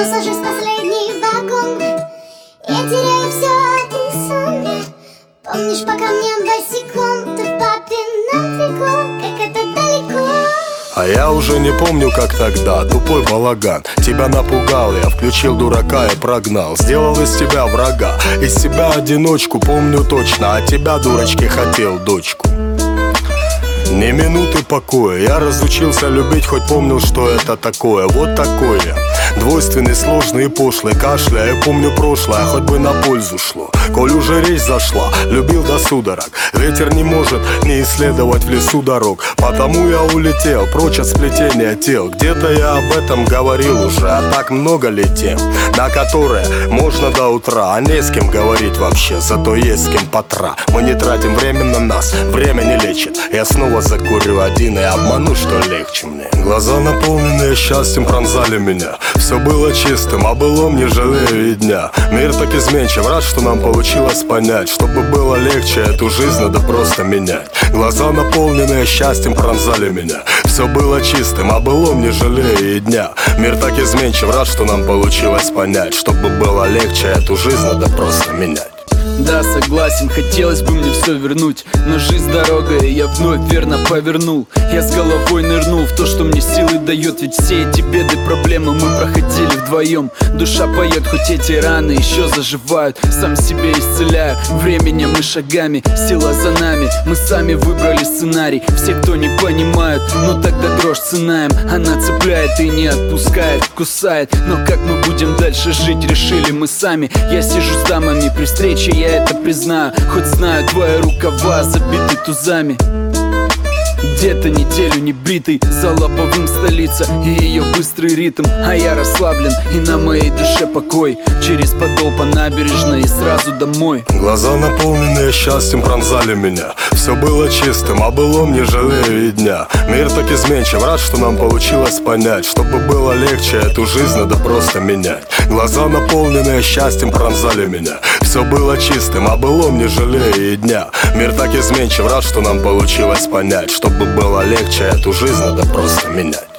сажусь в последний вагон. Я теряю все, а ты сон. Помнишь, по камням босиком ты в папином трико, как это далеко. А я уже не помню, как тогда, тупой балаган. Тебя напугал, я включил дурака и прогнал. Сделал из тебя врага, из себя одиночку, помню точно. А тебя, дурочки, хотел дочку. Ни минуты покоя, я разучился любить, хоть помнил, что это такое. Вот такой я, двойственный, сложный и пошлый. Кашля, я помню прошлое, хоть бы на пользу шло. Коль уже речь зашла, любил до судорог. Ветер не может не исследовать в лесу дорог. Потому я улетел, прочь от сплетения тел. Где-то я об этом говорил уже, а так много ли тем, на которые можно до утра. А не с кем говорить вообще, зато есть с кем потра. Мы не тратим время на нас, время не лечит. Я снова закурю один и обману, что легче мне. Глаза, наполненные счастьем, пронзали меня. Все было чистым, а былом не жалею и дня. Мир так изменчив, рад, что нам получилось понять. Чтобы было легче, эту жизнь надо просто менять. Глаза, наполненные счастьем, пронзали меня. Все было чистым, а былом не жалею и дня. Мир так изменчив, рад, что нам получилось понять. Чтобы было легче, эту жизнь надо просто менять. Да, согласен, хотелось бы мне все вернуть, но жизнь дорога, и я вновь верно повернул. Я с головой нырнул в то, что мне силы дает. Ведь все эти беды, проблемы мы проходили вдвоем. Душа поет, хоть эти раны еще заживают. Сам себя исцеляю, временем и шагами. Сила за нами, мы сами выбрали сценарий. Все, кто не понимают, но тогда дрожь цена им. Она цепляет и не отпускает, кусает. Но как мы будем дальше жить, решили мы сами. Я сижу с дамами при встрече, я это признаю, хоть знаю, твои рукава забиты тузами. Где-то неделю не бритый, за лобовым столица и ее быстрый ритм. А я расслаблен, и на моей душе покой. Через подол по набережной и сразу домой. Глаза, наполненные счастьем, пронзали меня. Все было чистым, а былом не жалею и дня. Мир так изменчив, рад, что нам получилось понять. Чтобы было легче, эту жизнь надо просто менять. Глаза, наполненные счастьем, пронзали меня. Все было чистым, а былом не жалею и дня. Мир так изменчив, рад, что нам получилось понять. Чтобы было легче, эту жизнь надо просто менять.